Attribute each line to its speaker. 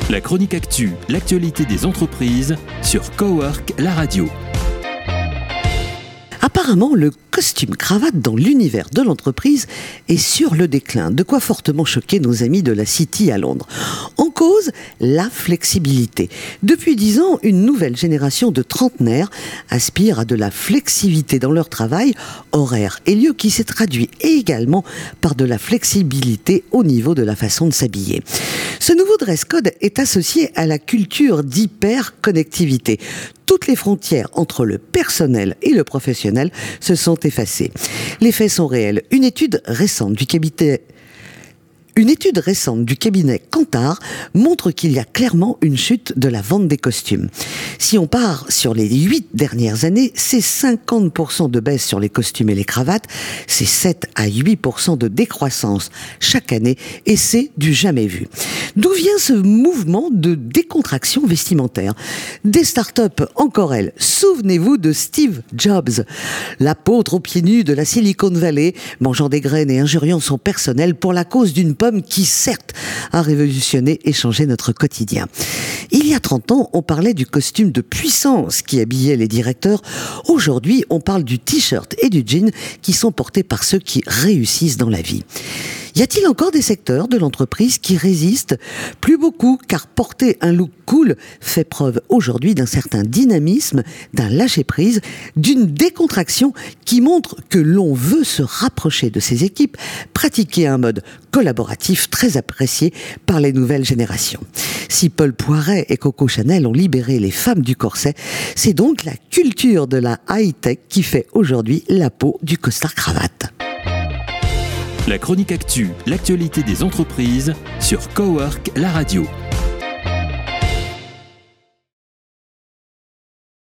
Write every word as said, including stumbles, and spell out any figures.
Speaker 1: La chronique actu, l'actualité des entreprises sur Cowork, la radio.
Speaker 2: Apparemment, le costume-cravate dans l'univers de l'entreprise est sur le déclin, de quoi fortement choquer nos amis de la City à Londres. En cause, la flexibilité. Depuis dix ans, une nouvelle génération de trentenaires aspire à de la flexibilité dans leur travail, horaire et lieu, qui s'est traduit également par de la flexibilité au niveau de la façon de s'habiller. Ce nouveau dress code est associé à la culture d'hyper-connectivité. Toutes les frontières entre le personnel et le professionnel se sont effacées. Les faits sont réels. Une étude récente du cabinet Une étude récente du cabinet Kantar montre qu'il y a clairement une chute de la vente des costumes. Si on part sur les huit dernières années, c'est cinquante pour cent de baisse sur les costumes et les cravates, c'est sept à huit pour cent de décroissance chaque année, et c'est du jamais vu. D'où vient ce mouvement de décontraction vestimentaire ? Des startups, encore elles. Souvenez-vous de Steve Jobs, l'apôtre aux pieds nus de la Silicon Valley, mangeant des graines et injuriant son personnel pour la cause d'une pomme qui, certes, a révolutionné et changé notre quotidien. Il y a trente ans, on parlait du costume de puissance qui habillait les directeurs. Aujourd'hui, on parle du t-shirt et du jean qui sont portés par ceux qui réussissent dans la vie. Y a-t-il encore des secteurs de l'entreprise qui résistent ? Plus beaucoup, car porter un look cool fait preuve aujourd'hui d'un certain dynamisme, d'un lâcher-prise, d'une décontraction qui montre que l'on veut se rapprocher de ses équipes, pratiquer un mode collaboratif très apprécié par les nouvelles générations. Si Paul Poiret et Coco Chanel ont libéré les femmes du corset, c'est donc la culture de la high-tech qui fait aujourd'hui la peau du costard-cravate.
Speaker 1: La chronique actu, l'actualité des entreprises sur Cowork, la radio.